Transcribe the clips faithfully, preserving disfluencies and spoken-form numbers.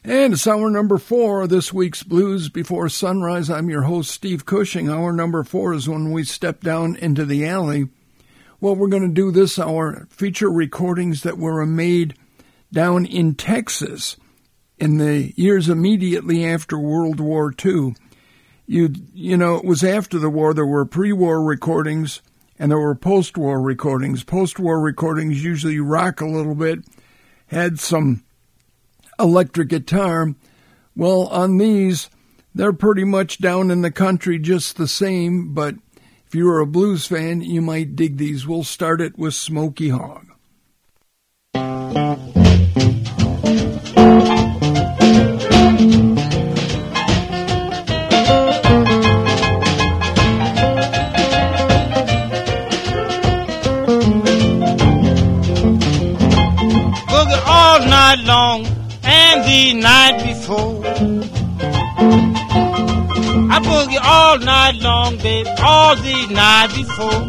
And it's hour number four of this week's Blues Before Sunrise. I'm your host, Steve Cushing. Hour number four is when we step down into the alley. What we're going to do this hour, feature recordings that were made down in Texas in the years immediately after World War Two. You, you know, it was after the war. There were pre-war recordings and there were post-war recordings. Post-war recordings usually rock a little bit, had some electric guitar. Well, on these, they're pretty much down in the country just the same, but if you're a blues fan, you might dig these. We'll start it with Smokey Hogg. Boogie all night long and the night before. I boogie all night long, baby, all the night before.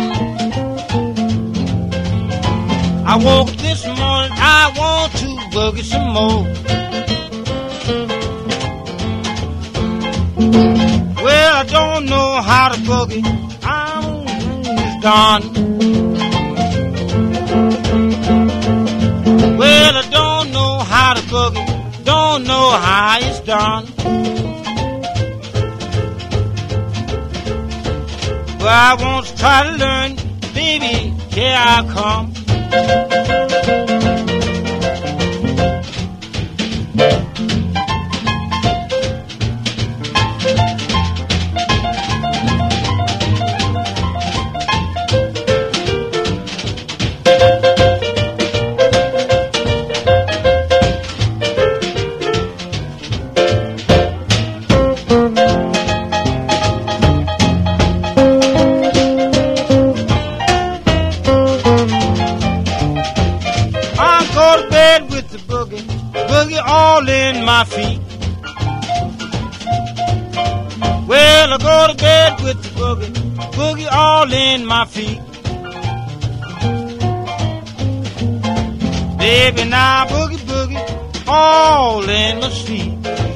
I woke this morning, I want to boogie some more. Well, I don't know how to boogie, I'm done. Well, I don't know how to boogie, don't know how it's done. But I want to try to learn, baby, here I come. All in my feet. Well, I go to bed with the boogie, boogie all in my feet. Baby, now boogie, boogie, all in my feet.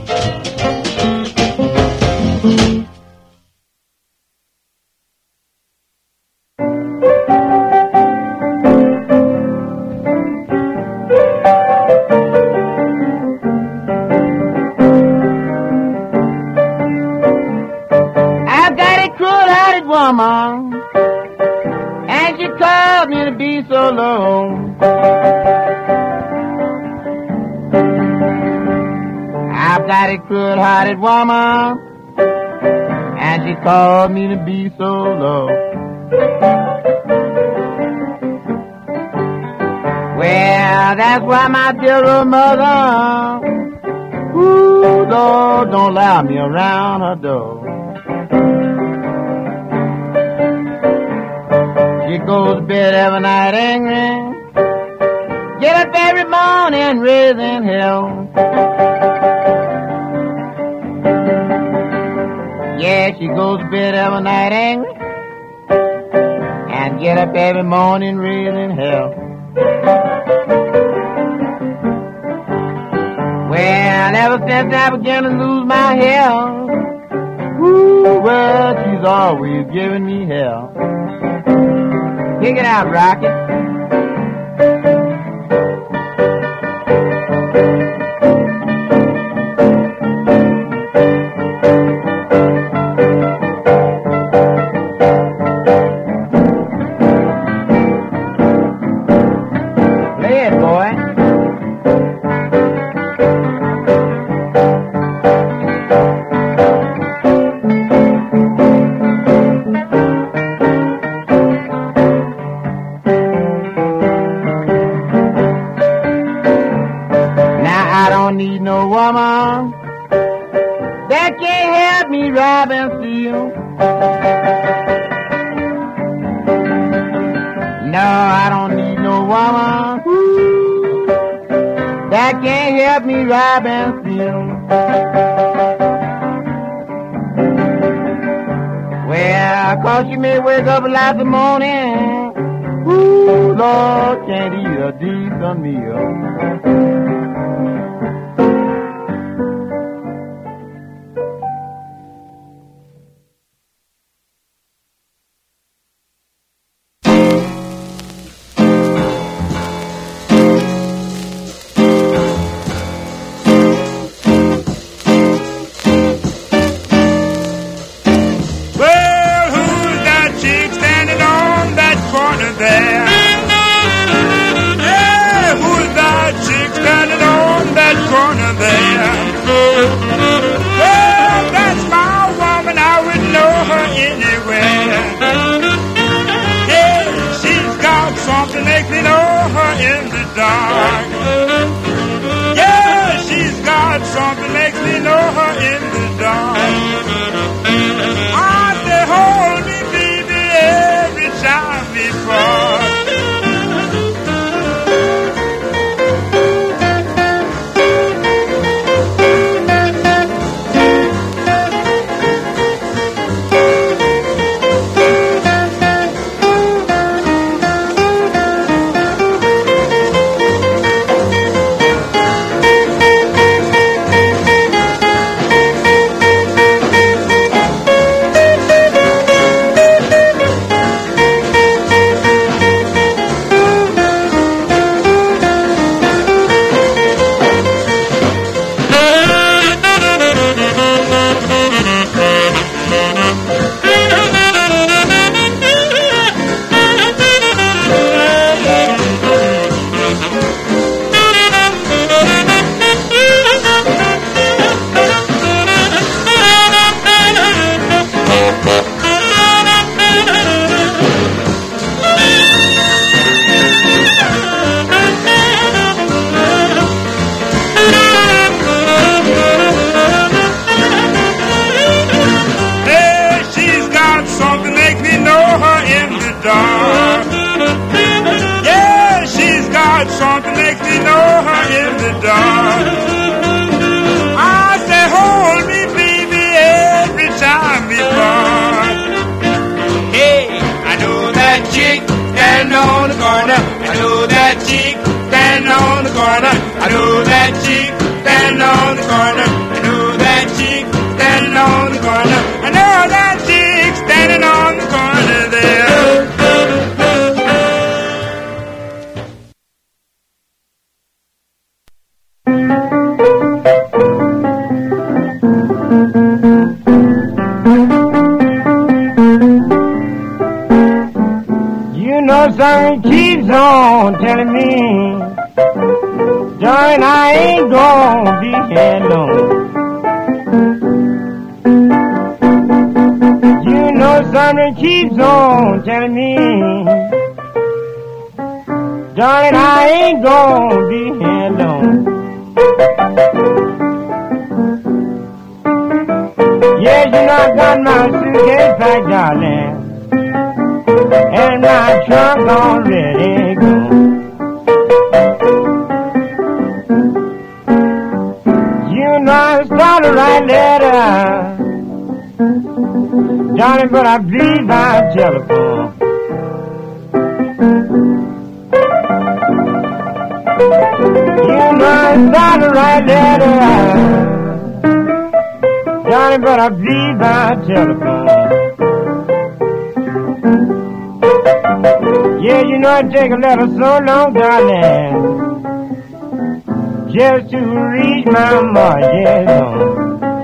And she called me to be so low. I've got a good-hearted woman, and she called me to be so low. Well, that's why my dear old mother, ooh, Lord, don't allow me around her door. She goes to bed every night angry, get up every morning raising hell. Yeah, she goes to bed every night angry, and get up every morning raising hell. Well, ever since I began to lose my health, ooh, well, she's always giving me hell. Kick it out, Rocket. Play it, boy. Woman that can't help me rob and steal. No, I don't need no woman ooh, that can't help me rob and steal. Well, 'cause she may wake up a lot in the morning, ooh, Lord, can't eat a decent meal. chick standing on the corner. I know that chick standing on the corner. I know that chick standing on the corner. I know that chick standing on the corner there. Something keeps on telling me, darling, I ain't gonna be here long. You know something keeps on telling me, darling, I ain't gonna be here long. Yeah, you know I got my suitcase packed, darling, and my trunk already gone. You know I started to write letters, Johnny, but I bleed by telephone. You know I started to write letters, Johnny, but I bleed by telephone. Yeah, you know it take a letter so long, darling, just to reach my mortgage home.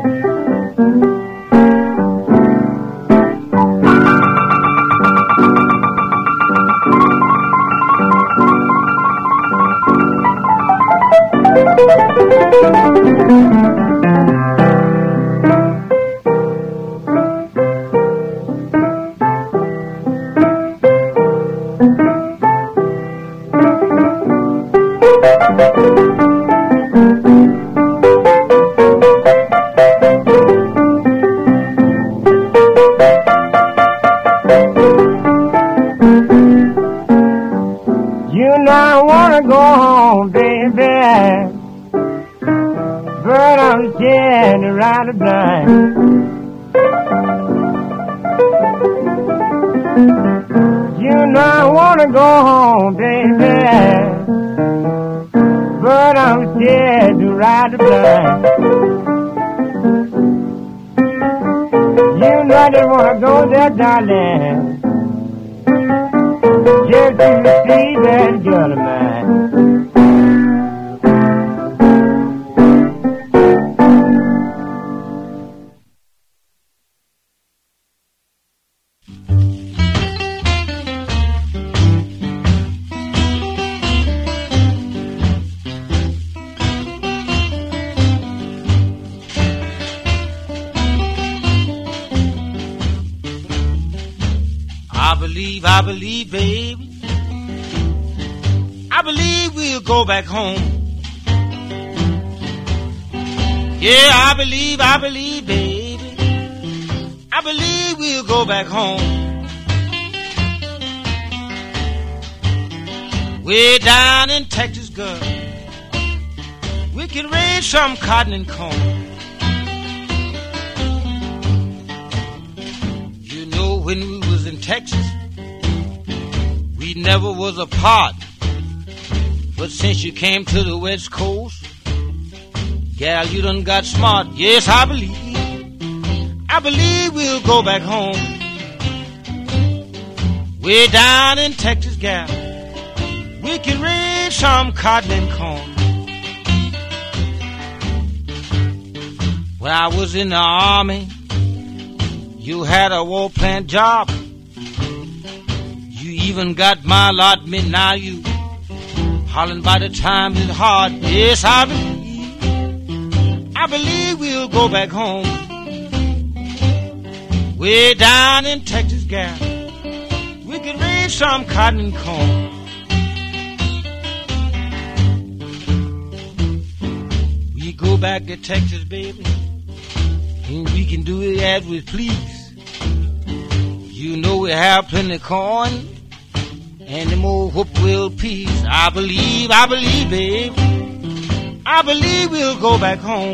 Darling, just to see that girl of mine. I believe, baby, I believe we'll go back home. Yeah, I believe, I believe, baby, I believe we'll go back home. Way down in Texas, girl, we can raise some cotton and corn. You know, when we was in Texas, we never was apart, but since you came to the West Coast, gal, you done got smart. Yes, I believe, I believe we'll go back home. Way down in Texas, gal, we can raise some cotton and corn. When I was in the army, you had a war plant job. Even got my allotment, now you hollering by the time is hard. Yes, I believe, I believe we'll go back home. Way down in Texas, gal, we can raise some cotton and corn. We go back to Texas, baby, and we can do it as we please. You know we have plenty of corn and them old whoop-will peas. I believe, I believe, babe, I believe we'll go back home.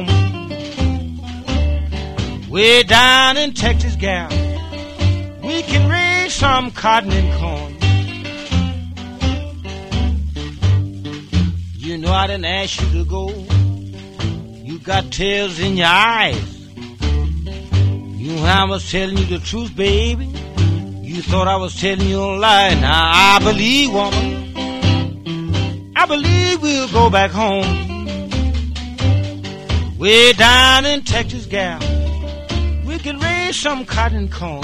Way down in Texas, gal, we can raise some cotton and corn. You know I didn't ask you to go. You got tears in your eyes. You know I was telling you the truth, baby. You thought I was telling you a lie. Now I believe, woman, I believe we'll go back home. Way down in Texas, gal, we can raise some cotton corn.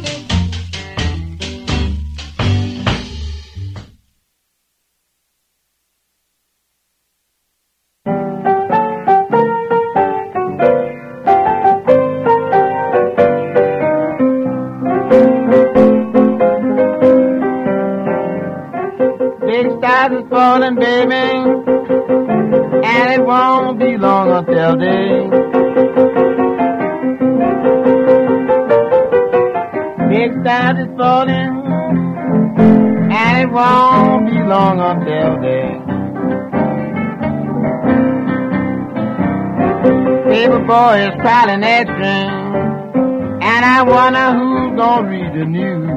Big stars is falling, baby, and it won't be long until day. Big stars is falling, and it won't be long until day. Paper boy is piling that string, and I wonder who's gonna read the news.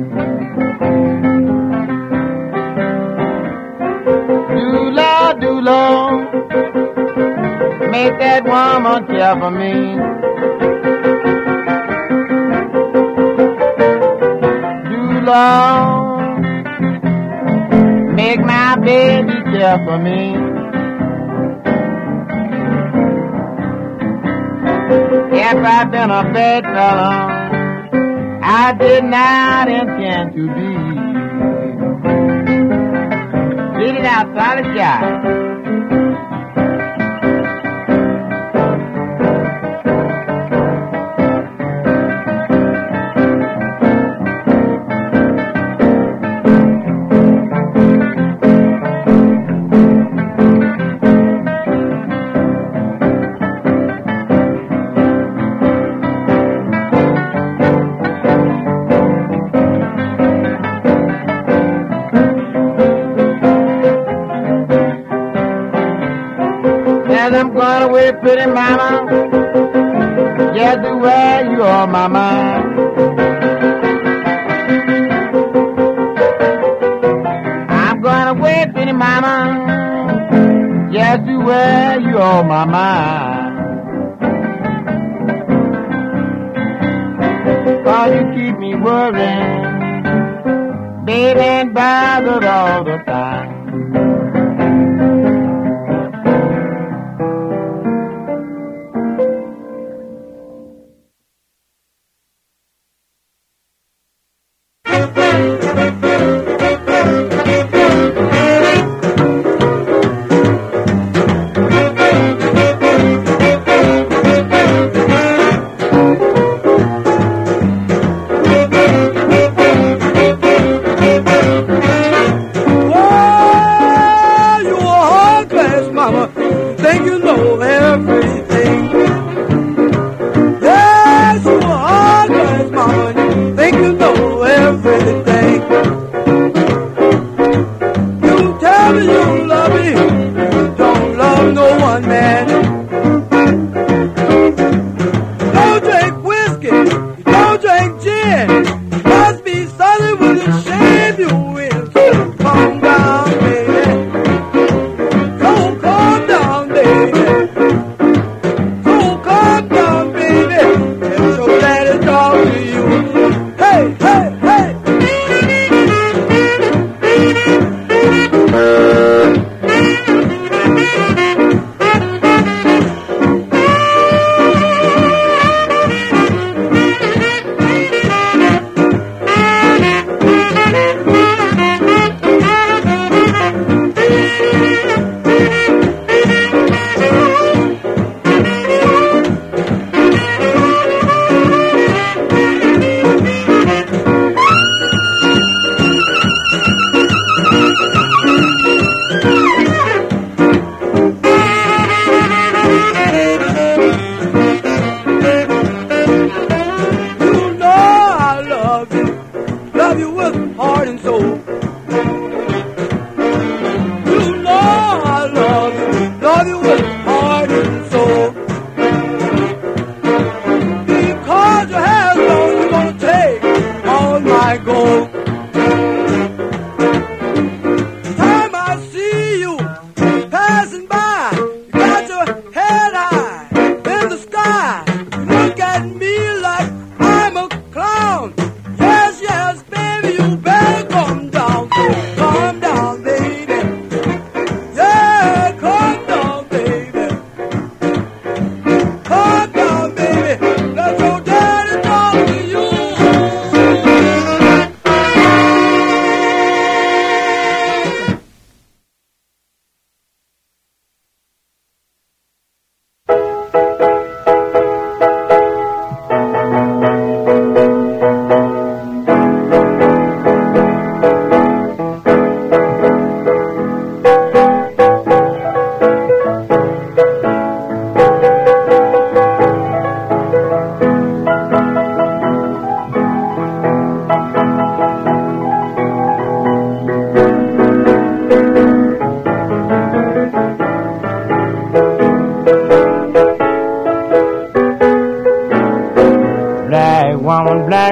Do-Lord, do-Lord, make that woman care for me. Do-Lord, make my baby care for me. If I've been a bad fella, I did not intend to be. Get it out, solid shot. I'm going away, pretty mama, just the way you are, mama. I'm going away, pretty mama, just the way you are, mama. Oh, you keep me worrying, baby, and bothered all the time. Whoa!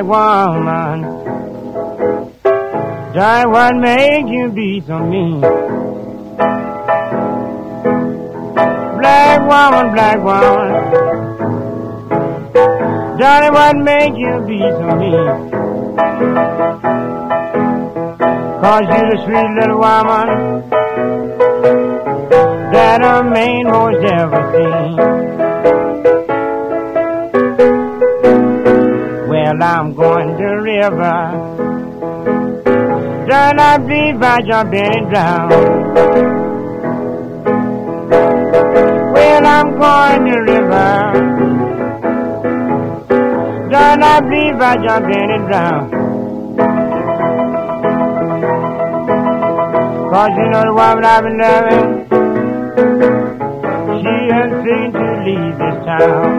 woman, Johnny, what make you be so mean? Black woman, black woman, Johnny, what make you be so mean? Cause you're the sweet little woman that a man most ever seen. Well, I'm going to the river, John, I believe I jump in and drown. Well, I'm going to the river, John, I believe I jump in and drown. Cause you know the woman I've been loving, she ain't seen to leave this town.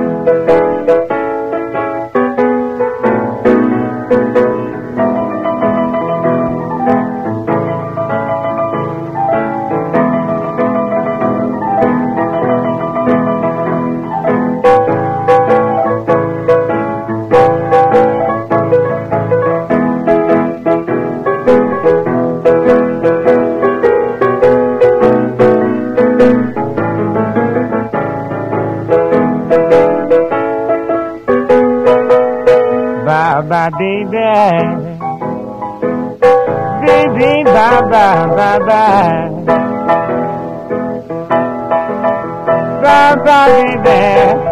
Bye-bye, baby. Baby, bye-bye, bye-bye. Bye-bye, baby.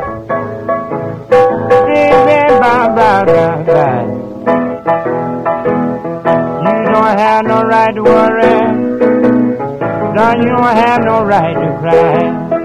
Baby, bye-bye, bye-bye. You don't have no right to worry. No, you don't have no right to cry.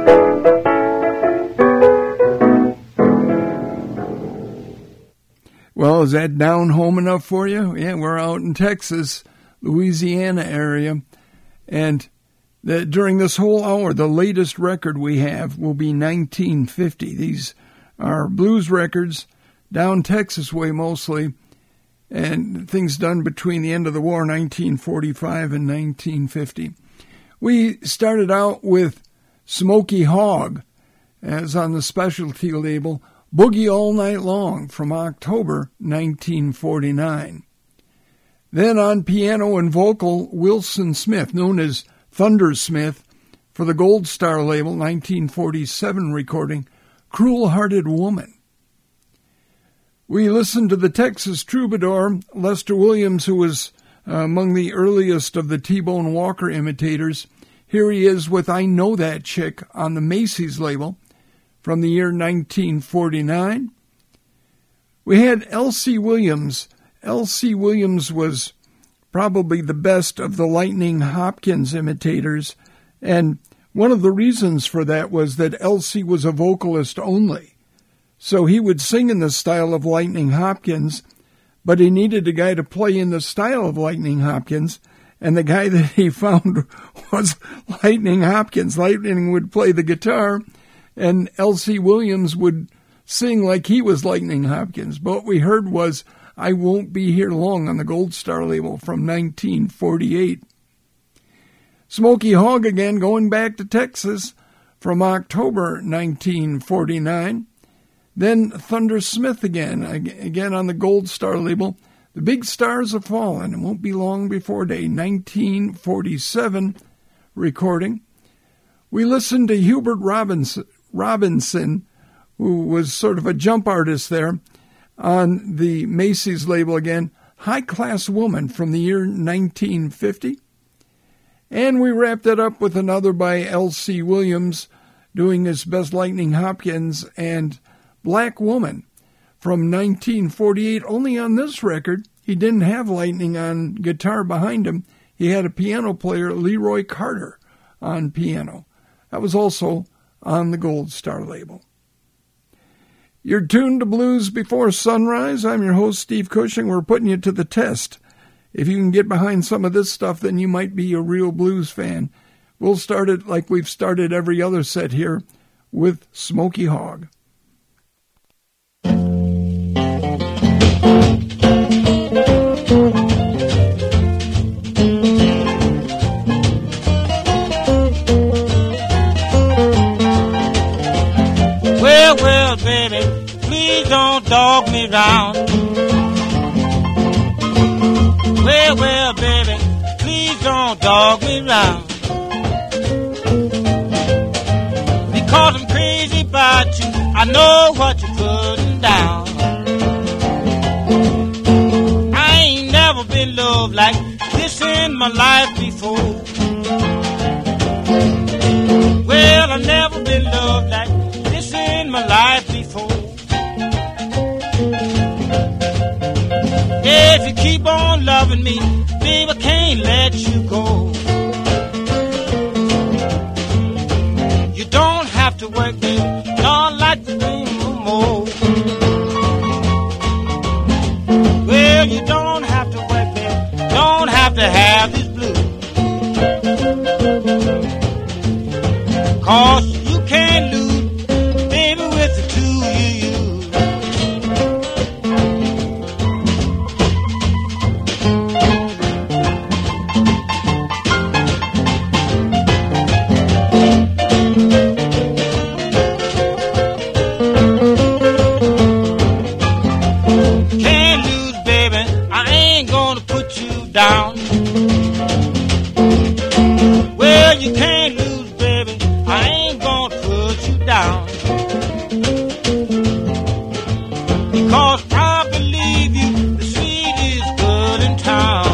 Well, is that down home enough for you? Yeah, we're out in Texas, Louisiana area. And the, during this whole hour, the latest record we have will be nineteen fifty. These are blues records, down Texas way mostly, and things done between the end of the war, nineteen forty-five and nineteen fifty. We started out with Smokey Hogg, as on the specialty label, Boogie All Night Long from October nineteen forty-nine. Then on piano and vocal, Wilson Smith, known as Thunder Smith, for the Gold Star label, nineteen forty-seven recording, Cruel Hearted Woman. We listened to the Texas troubadour, Lester Williams, who was uh, among the earliest of the T-Bone Walker imitators. Here he is with I Know That Chick on the Macy's label, from the year nineteen forty-nine. We had L C Williams. L C Williams was probably the best of the Lightning Hopkins imitators, and one of the reasons for that was that L C was a vocalist only. So he would sing in the style of Lightning Hopkins, but he needed a guy to play in the style of Lightning Hopkins, and the guy that he found was Lightning Hopkins. Lightning would play the guitar, and L C Williams would sing like he was Lightning Hopkins. But what we heard was I Won't Be Here Long on the Gold Star label from nineteen forty-eight. Smokey Hogg again, going back to Texas from October nineteen forty-nine. Then Thunder Smith again, again on the Gold Star label. The Big Stars Have Fallen. It won't be long before day, nineteen forty-seven recording. We listened to Hubert Robinson, Robinson, who was sort of a jump artist there, on the Macy's label again, High Class Woman from the year nineteen fifty. And we wrapped it up with another by L C Williams, doing his best Lightning Hopkins, and Black Woman from nineteen forty-eight. Only on this record, he didn't have Lightning on guitar behind him. He had a piano player, Leroy Carter, on piano. That was also on the Gold Star label. You're tuned to Blues Before Sunrise. I'm your host, Steve Cushing. We're putting you to the test. If you can get behind some of this stuff, then you might be a real blues fan. We'll start it like we've started every other set here, with Smokey Hogg. Well, well, baby, please don't dog me round. Well, well, baby, please don't dog me round. Because I'm crazy about you, I know what you're putting down. I ain't never been loved like this in my life before. Well, I've never been loved like this in my life before. If you keep on loving me, baby, I can't let you go. You don't have to work, baby, don't like to bring no more. Well, you don't have to work, baby, don't have to have this blue. 'Cause you can't lose, baby, with the two you use. Can't lose, baby, I ain't gonna put you down. Well, you can't lose, baby, I ain't gonna put you down. Because I believe you, the sweetest girl in town.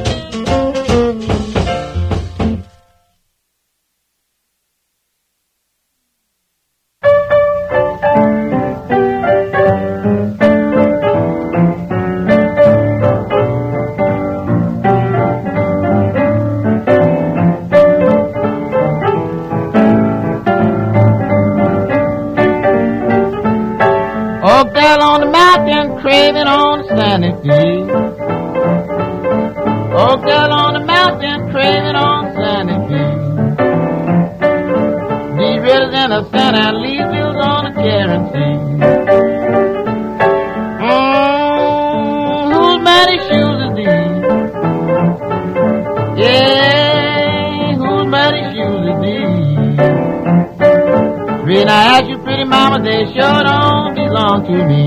Oakdale on the mountain, craving on the sandy field. Oakdale on the mountain, craving on the sandy field. These riddles in the Santa leaves you on the caring sea. Mm, whose mighty shoes are these? Yeah, whose mighty shoes are these? When I ask you, pretty mama, they sure don't belong to me.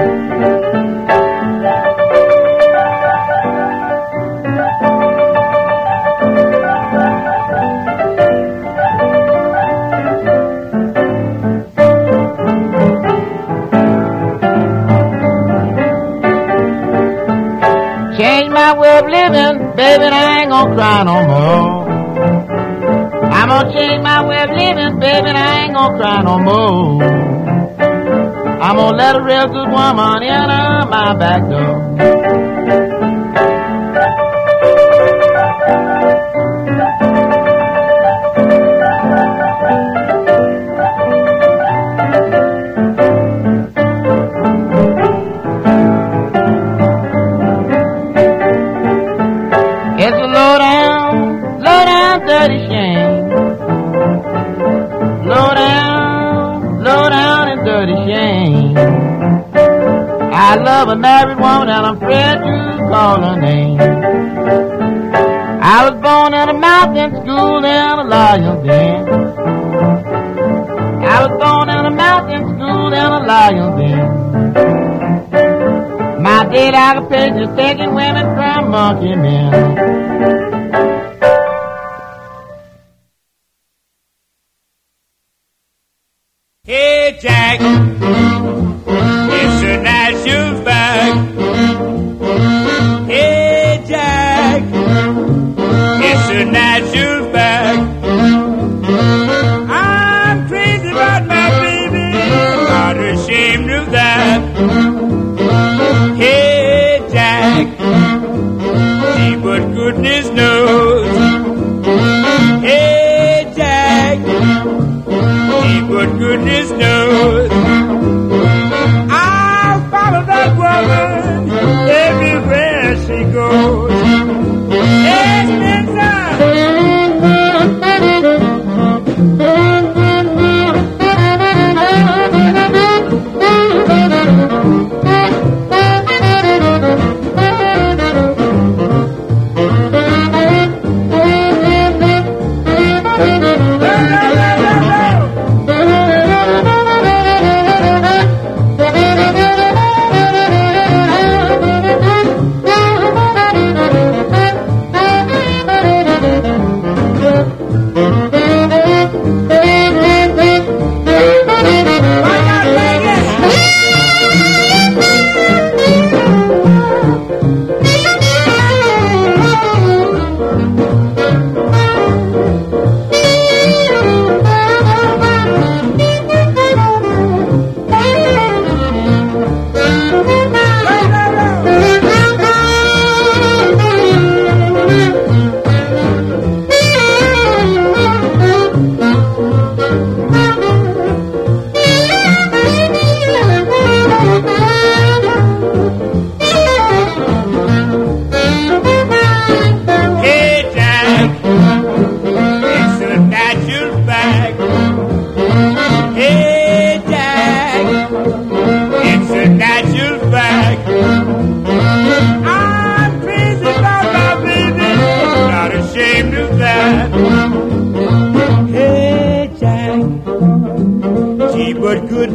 Change my way of living, baby, and I ain't gonna cry no more. I'm gonna change my way of living, baby, and I ain't gonna cry no more. I'm gonna let a real good woman enter my back door. It's a low down, low down dirty shame. Low down, low down and dirty shame. I love a married woman and I'm afraid to call her name. I was born in a mountain school and a lion den. I was born in a mountain school and a lion den. My dead occupation is taking women from monkey men. Hey Jack, it's a nice shoes bag. Hey Jack, it's a nice shoes bag. I'm crazy about my baby, not ashamed of that. Hey Jack, see what goodness knows. Hey Jack, see what goodness knows.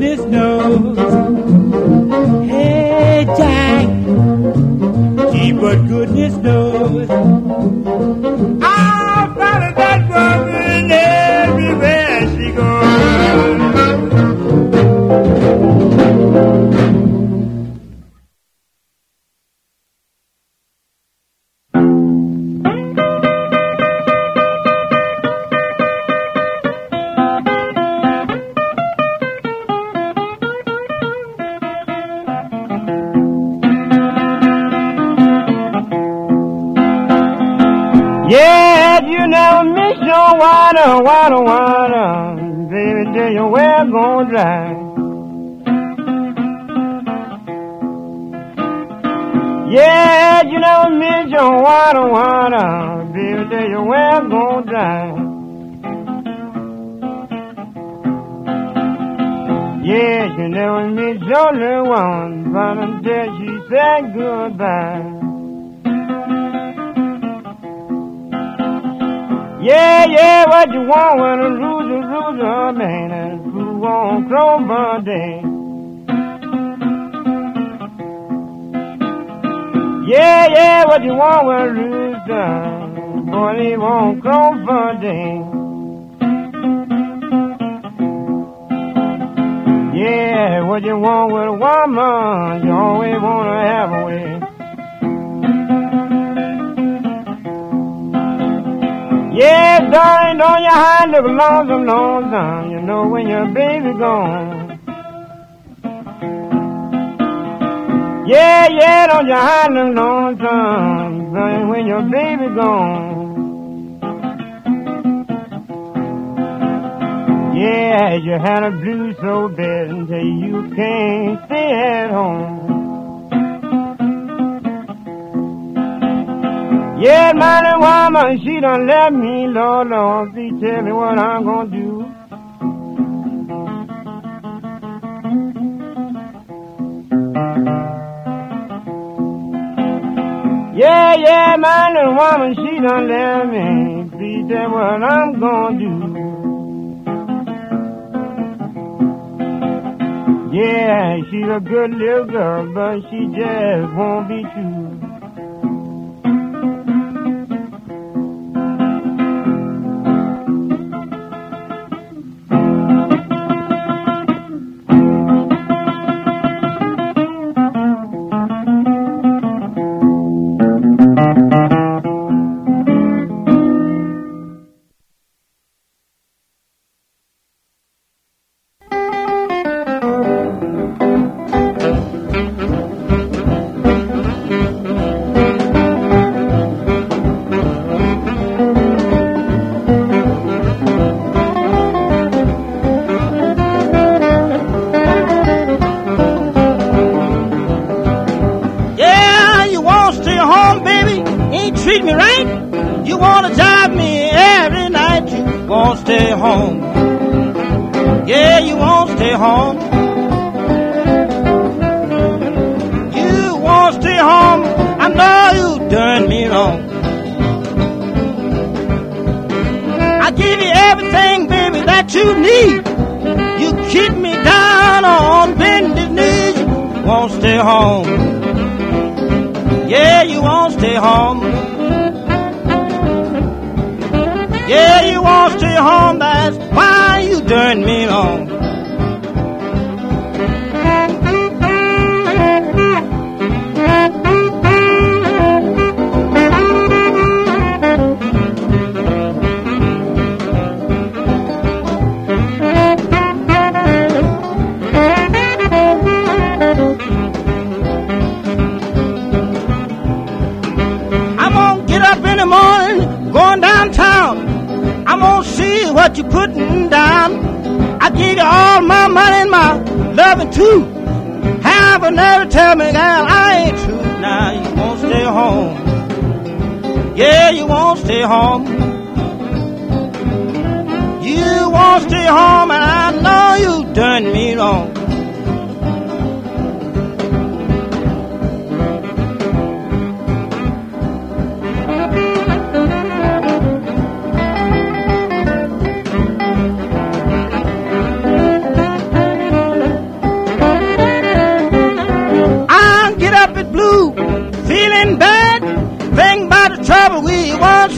goodness knows. Hey, Jack, gee, but goodness knows. I'll follow that woman everywhere she goes. Yeah, you never miss your water, water, water. Baby, tell you where I'm gonna drive. Yeah, you never miss your water, water. Baby, tell you where I'm gonna drive. Yeah, you never miss your little one, but until she said goodbye. Yeah, yeah, what you want when a loser, loser, man, and who won't Clover Day? Yeah, yeah, what you want when a loser, boy, he won't Clover Day. Yeah, what you want with a woman, you always wanna have a way. Yeah, darling, don't you hide, look lonesome, lonesome. You know when your baby gone. Yeah, yeah, don't you hide, look lonesome, darling, when your baby gone. Yeah, you had a blues so bad until you can't stay at home. Yeah, my little woman, she done left me, Lord, Lord, please tell me what I'm gonna do. Yeah, yeah, my little woman, she done left me, please tell me what I'm gonna do. Yeah, she's a good little girl, but she just won't be true.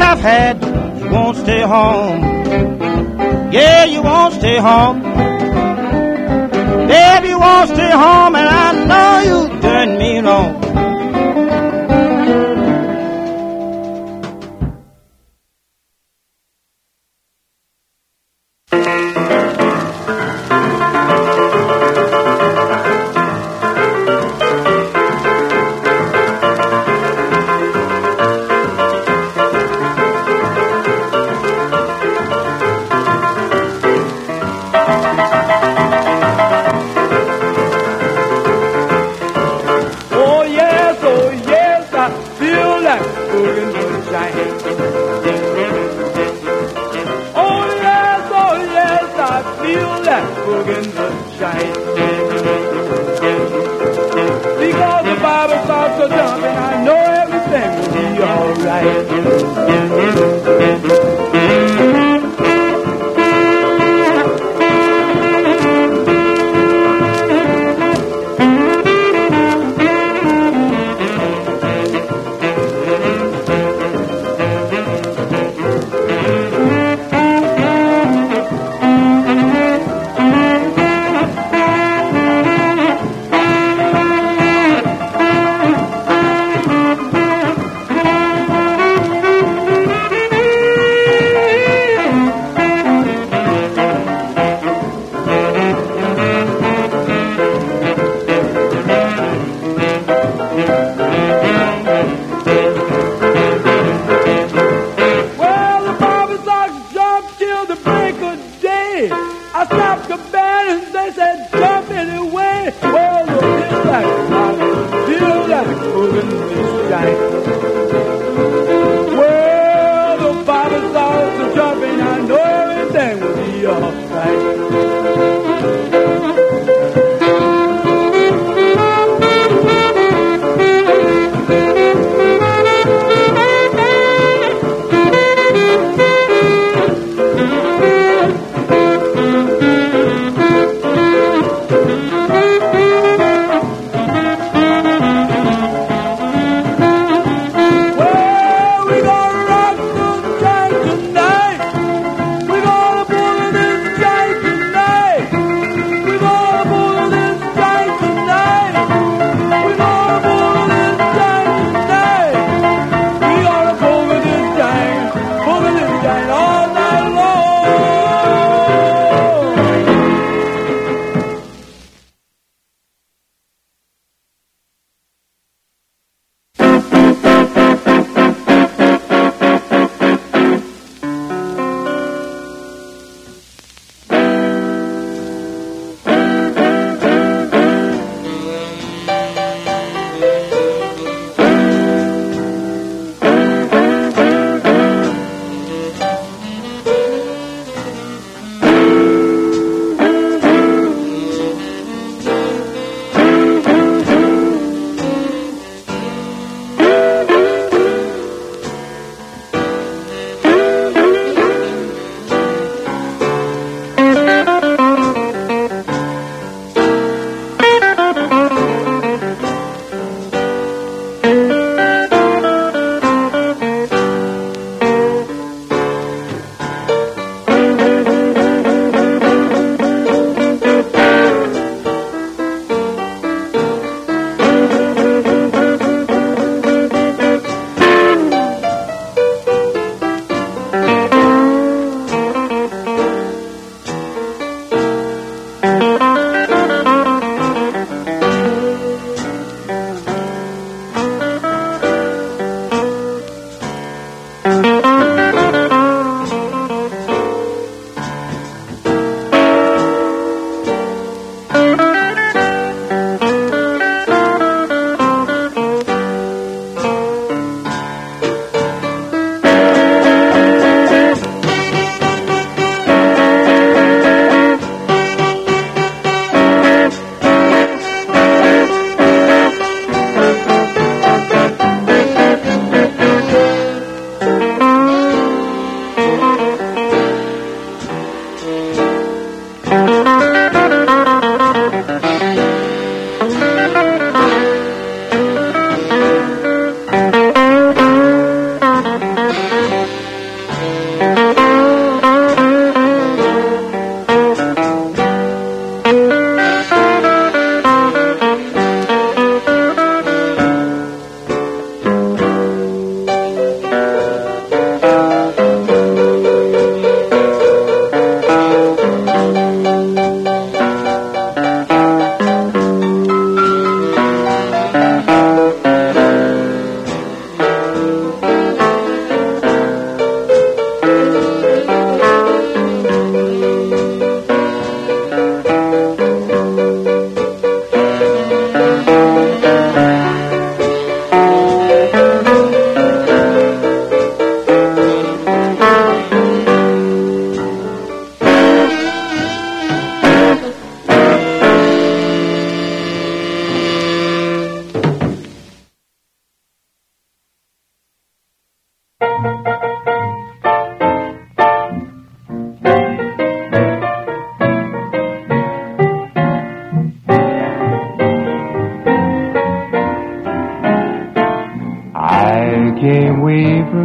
I've had, you won't stay home. Yeah, you won't stay home. Baby, you won't stay home, and I know you done me wrong.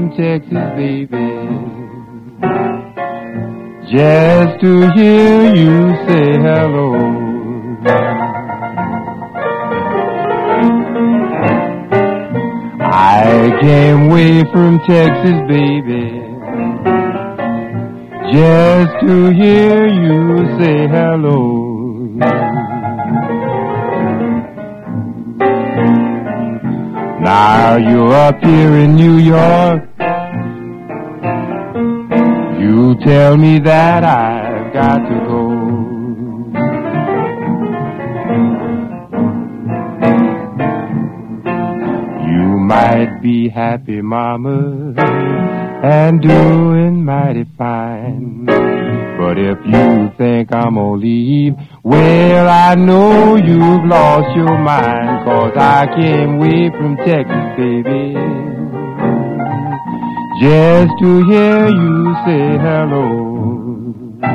from Texas, baby, just to hear you say hello. I came way from Texas, baby, just to hear you say hello. Now you're up here in New York, you tell me that I've got to go. You might be happy, mama, and doing mighty fine, but if you think I'm gonna leave, well, I know you've lost your mind, 'cause I came way from Texas, baby, just to hear you say hello.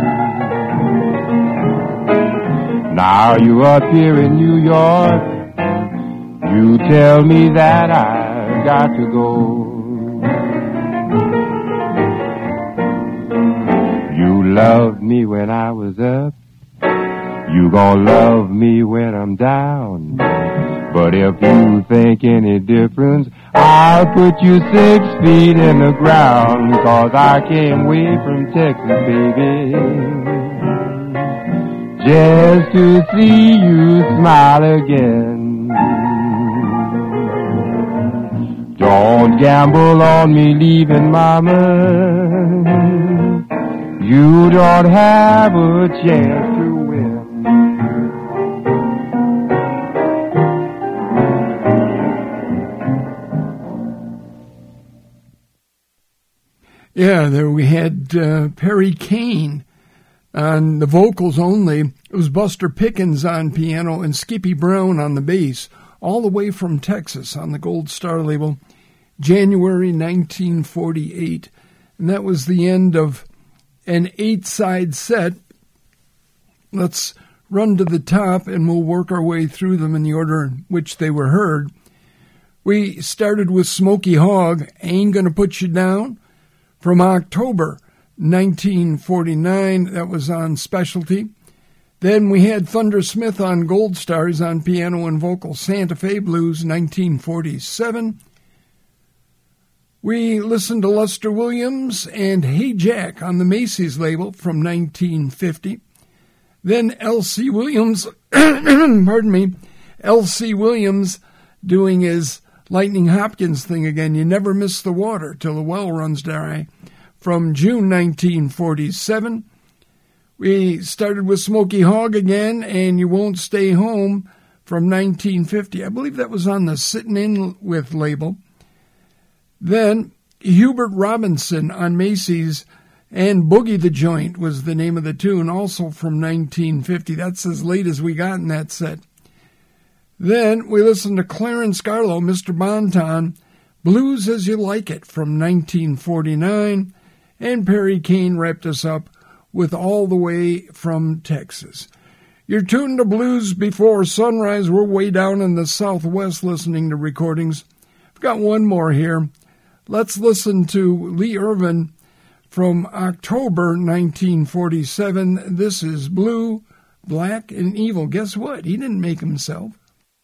Now you're up here in New York, you tell me that I've got to go. You loved me when I was up, you gon' love me when I'm down. But if you think any difference, I'll put you six feet in the ground, 'cause I came way from Texas, baby, just to see you smile again. Don't gamble on me leaving, mama. You don't have a chance to win. Yeah, there we had uh, Perry Kane on the vocals only. It was Buster Pickens on piano and Skippy Brown on the bass, all the way from Texas on the Gold Star label, January nineteen forty-eight. And that was the end of an eight-side set. Let's run to the top and we'll work our way through them in the order in which they were heard. We started with Smokey Hogg, Ain't Gonna Put You Down, from October nineteen forty-nine. That was on Specialty. Then we had Thunder Smith on Gold Stars on piano and vocal, Santa Fe Blues, nineteen forty-seven. We listened to Lester Williams and Hey Jack on the Macy's label from nineteen fifty. Then L C Williams, pardon me, L C Williams doing his Lightning Hopkins thing again, You Never Miss the Water Till the Well Runs Dry, from June nineteen forty-seven. We started with Smokey Hogg again, and You Won't Stay Home, from nineteen fifty. I believe that was on the Sittin' In With label. Then Hubert Robinson on Macy's and Boogie the Joint was the name of the tune, also from nineteen fifty. That's as late as we got in that set. Then we listened to Clarence Garlow, Mister Bonton, Blues As You Like It, from nineteen forty-nine, and Perry Kane wrapped us up with All the Way from Texas. You're tuned to Blues Before Sunrise. We're way down in the Southwest listening to recordings. I've got one more here. Let's listen to Lee Irvin from October nineteen forty-seven. This is Blue, Black, and Evil. Guess what? He didn't make himself.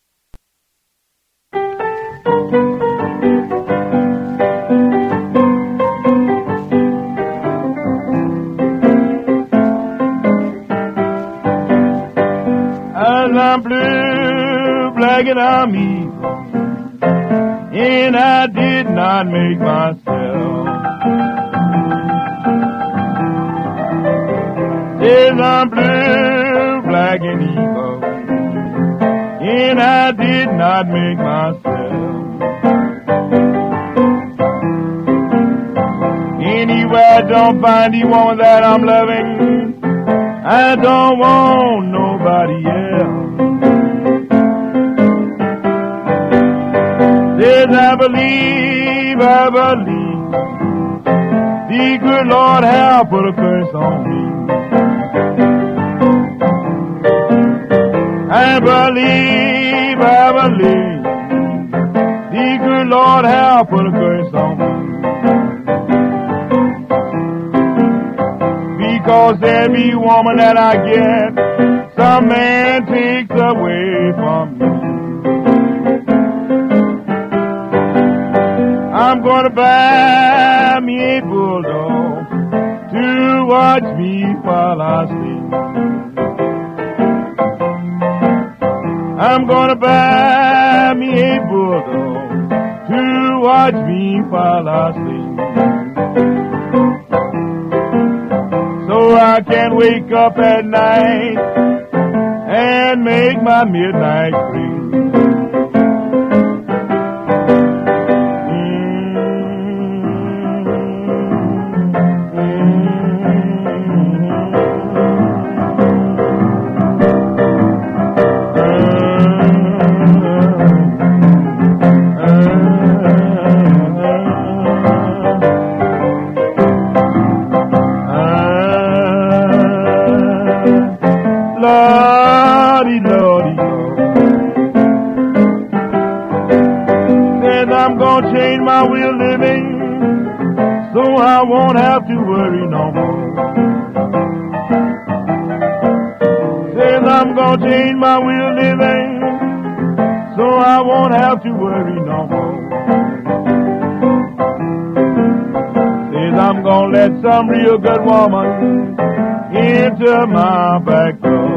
As I'm blue, black, and I'm evil, and I did not make myself. Yes, I'm blue, black, and evil, and I did not make myself. Anywhere I don't find the woman that I'm loving, I don't want nobody else. Says I believe, I believe, the good Lord have put a curse on me. I believe, I believe, the good Lord have put a curse on me. because every woman that I get, some man takes away from me. I'm gonna buy me a bulldog to watch me while I sleep. I'm gonna buy me a bulldog to watch me while I sleep. So I can wake up at night and make my midnight free. Lordy, Lordy, Lord. Says I'm gonna change my way of living so I won't have to worry no more. Says I'm gonna change my way of living so I won't have to worry no more. Says I'm gonna let some real good woman into my back door.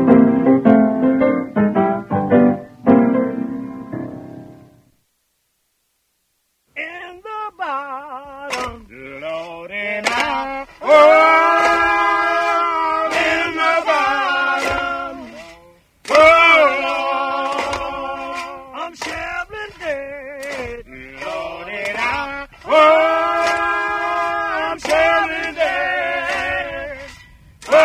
In the bottom, Lord, and I, oh, in the bottom, oh Lord, I'm shoveling dirt, Lord, and I, oh, I'm shoveling dirt, oh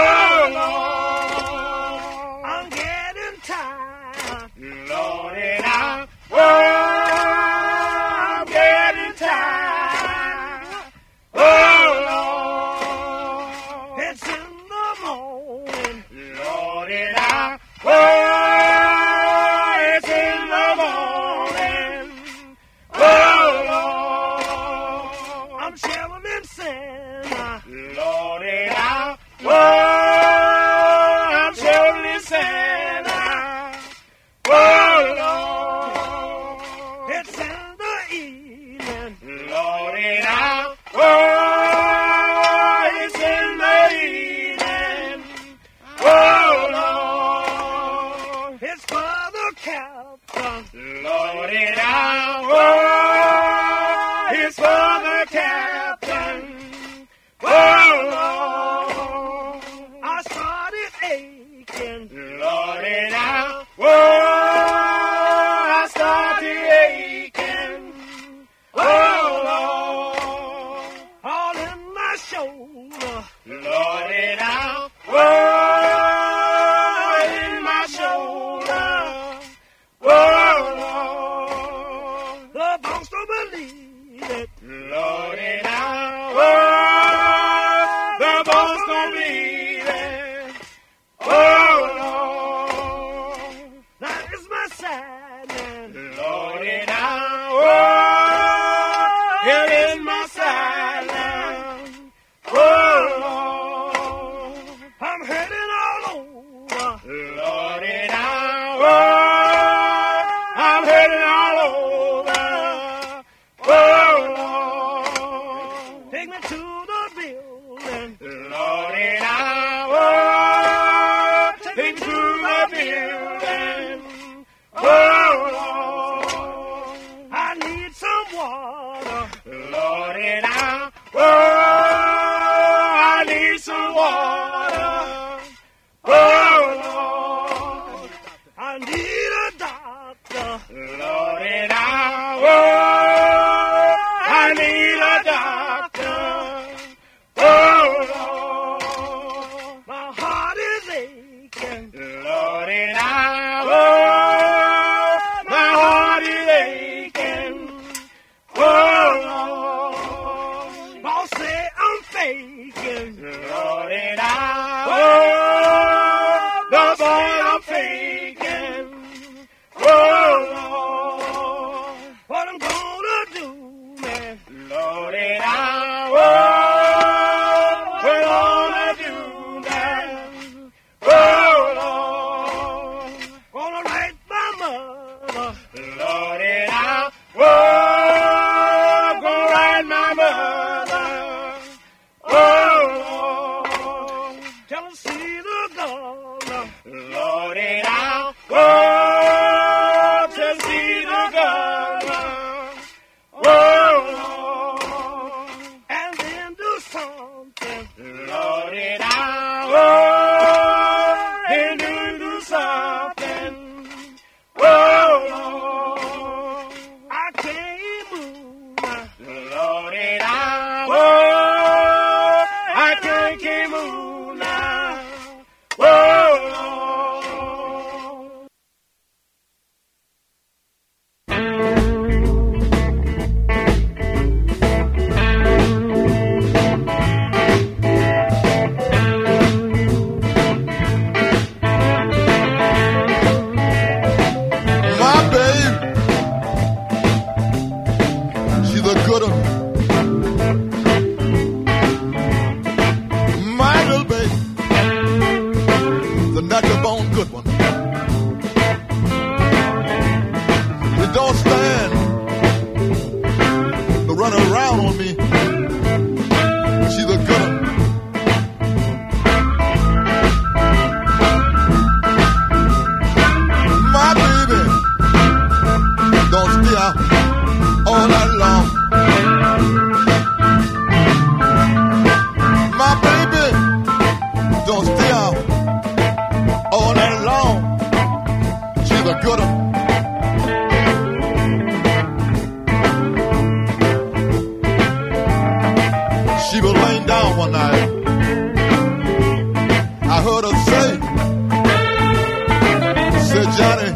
Lord, I'm getting tired, Lord, and I, oh, I'm getting tired, oh Lord, it's in the morning, Lord, and I, oh, it's in the morning, oh Lord, I'm shoveling sand, Lord, and I, oh, I'm shoveling sand, oh Lord, it's in the evening, Lord, and I, oh, it's in the evening, oh Lord, it's for the captain, Lord, and I, oh, it's for the captain, oh Lord, I started aching, Lord, and I, oh, I started aching, oh Lord, all in my shoulder, Lord, and I, oh, in my shoulder, oh Lord, the boss don't believe it, Lord, and I, oh, the boss don't believe it, oh Lord, that is my sadness, Lord, and I, oh, it is my silence, oh Lord, I'm hurting all over, Lord, and I, oh, I'm hurting all over, oh Lord, take me to the building, Lord, and I, oh, take me to the building, oh Lord, I need some water, Lord, and I, oh, I need some water, oh Lord, I need a doctor, Lord, and I, oh, I need a doctor, oh Lord, my heart is aching, Lord, and I, oh, my heart is aching, oh Lord, boss say I'm faking, Lord, and I, oh, the boy I'm faking, all night long. My baby don't stay out all night long. She's a good one. She was laying down one night. I heard her say, said, Johnny,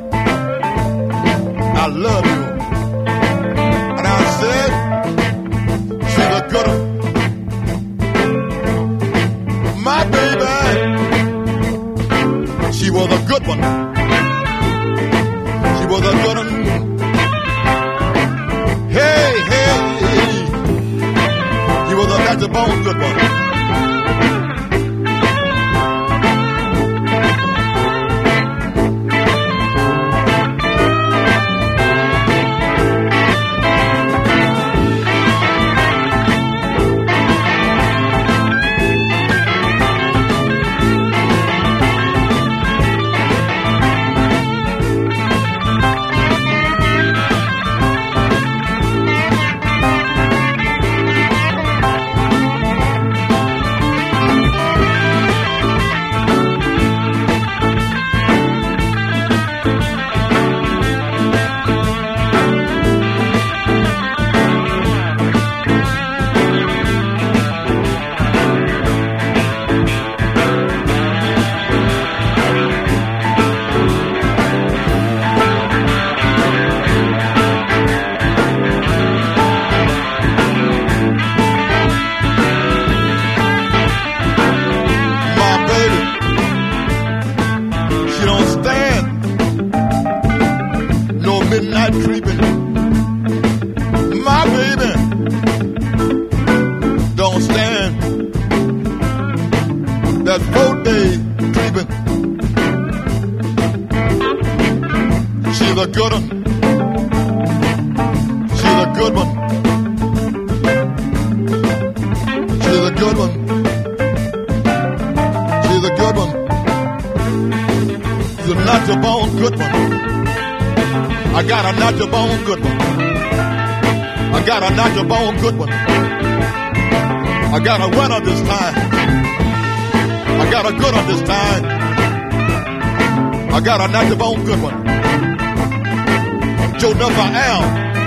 I love you. And I said, she's a good one. My baby, she was a good one. She was a good one. Hey, hey, he was a natural bone good one. Good one. I got a winner this time. I got a good one this time. I got a natural bone good one. Joe Never Al.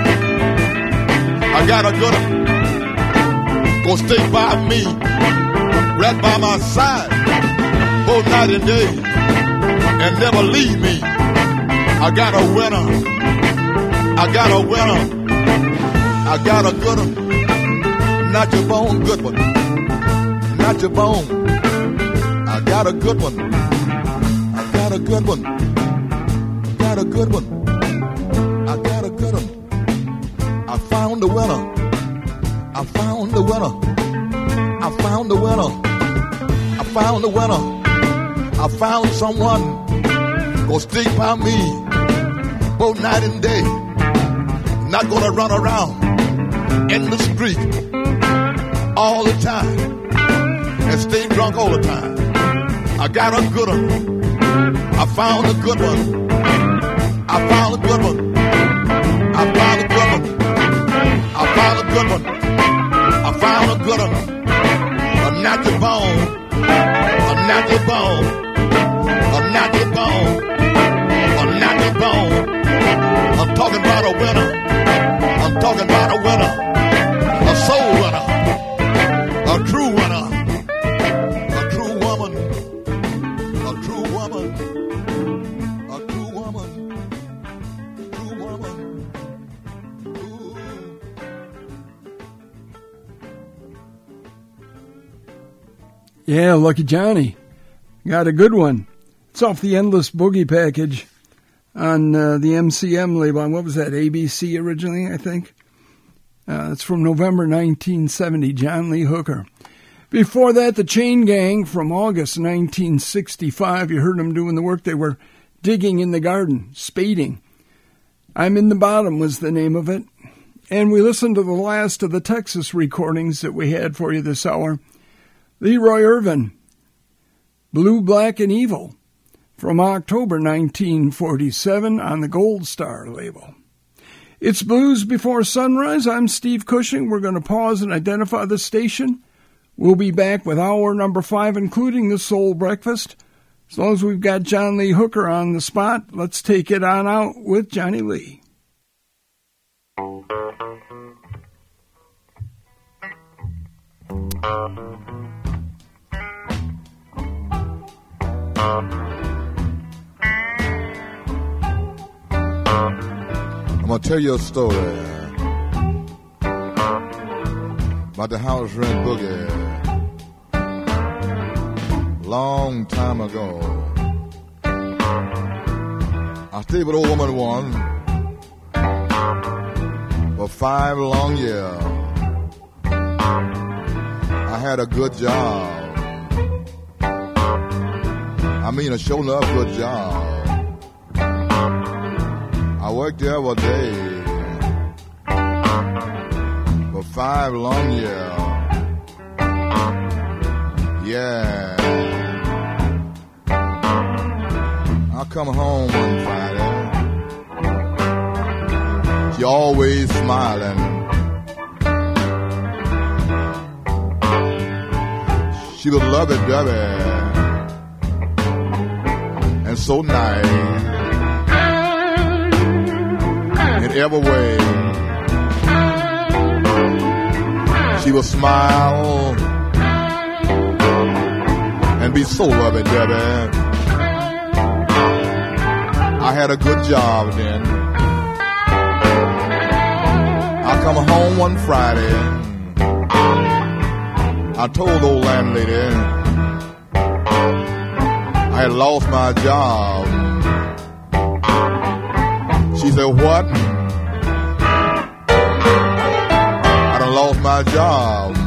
I got a good one. Gonna stay by me, right by my side, both night and day, and never leave me. I got a winner. I got a winner. I got a good one. Not your bone, good one. Not your bone. I got a good one. I got a good one. Got a good one. I got a good one. I found the winner. I found the winner. I found the winner. I found the winner. I found someone gonna stick by me both night and day. Not gonna run around in the street all the time and stay drunk all the time. I got a good one. I found a good one. I found a good one. I found a good one. I found a good one. I found a good one. A natural bone. A natural bone. A natural bone. A natural bone. I'm talking about a winner. I'm talking about a winner. A soul winner. A true winner, a true woman, a true woman, a true woman, true woman. Ooh. Yeah, Lucky Johnny got a good one. It's off the Endless Boogie package on uh, the M C M label. What was that, A B C originally, I think? Uh, it's from November nineteen seventy, John Lee Hooker. Before that, the Chain Gang from August nineteen sixty-five. You heard them doing the work. They were digging in the garden, spading. I'm in the Bottom was the name of it. And we listened to the last of the Texas recordings that we had for you this hour. Leroy Irvin, Blue, Black, and Evil, from October nineteen forty-seven on the Gold Star label. It's Blues Before Sunrise. I'm Steve Cushing. We're going to pause and identify the station. We'll be back with hour number five, including the Soul Breakfast. As long as we've got John Lee Hooker on the spot, let's take it on out with Johnny Lee. I'm going to tell you a story about the house rent boogie. Long time ago, I stayed with an old woman one for five long years. I had a good job. I mean, a showing up good job. I worked there every day for five long years. Yeah. I come home one Friday. She always smiling. She was lovey-dovey and so nice in every way. She would smile and be so lovey-dovey. I had a good job then. I come home one Friday. I told the old landlady I had lost my job. She said, what? I done lost my job.